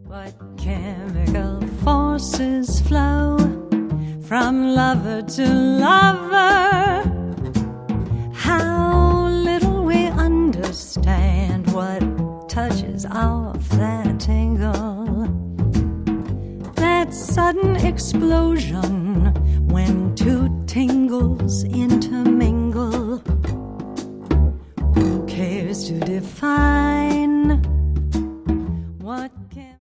What chemical forces flow from lover to lover? How little we understand what touches off that tingle, that sudden explosion when two tingles intermingle.